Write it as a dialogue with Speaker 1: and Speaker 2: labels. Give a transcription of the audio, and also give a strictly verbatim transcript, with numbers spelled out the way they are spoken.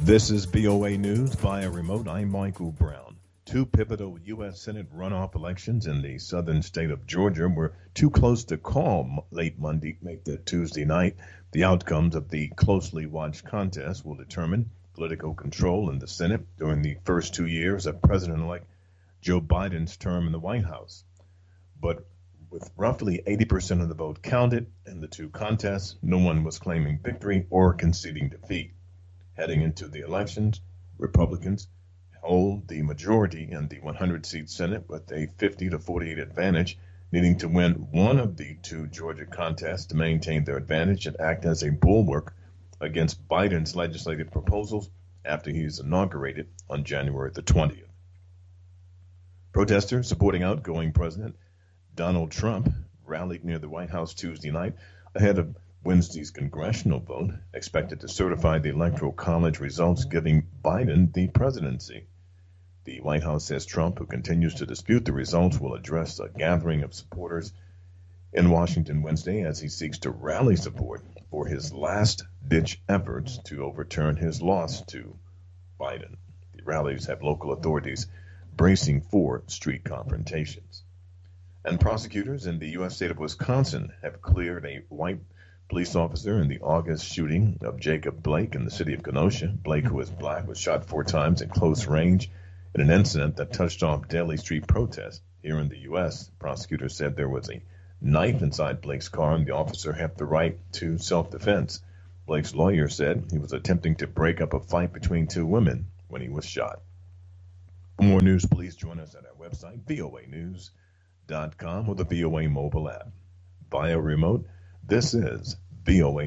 Speaker 1: This is B O A News via remote. I'm Michael Brown. Two pivotal U S. Senate runoff elections in the southern state of Georgia were too close to call late Monday, make the Tuesday night. The outcomes of the closely watched contest will determine political control in the Senate during the first two years of President-elect Joe Biden's term in the White House. But with roughly eighty percent of the vote counted in the two contests, no one was claiming victory or conceding defeat. Heading into the elections, Republicans hold the majority in the one hundred seat Senate with a fifty to forty-eight advantage, needing to win one of the two Georgia contests to maintain their advantage and act as a bulwark against Biden's legislative proposals after he is inaugurated on January the twentieth. Protesters supporting outgoing President Donald Trump rallied near the White House Tuesday night ahead of Wednesday's congressional vote, expected to certify the Electoral College results giving Biden the presidency. The White House says Trump, who continues to dispute the results, will address a gathering of supporters in Washington Wednesday as he seeks to rally support for his last-ditch efforts to overturn his loss to Biden. The rallies have local authorities bracing for street confrontations. And prosecutors in the U S state of Wisconsin have cleared a white police officer in the August shooting of Jacob Blake in the city of Kenosha. Blake, who is black, was shot four times at close range in an incident that touched off daily street protests. Here in the U S, prosecutors said there was a knife inside Blake's car and the officer had the right to self-defense. Blake's lawyer said he was attempting to break up a fight between two women when he was shot. For more news, please join us at our website, V O A news dot com, or the V O A mobile app. Via remote, this is V O A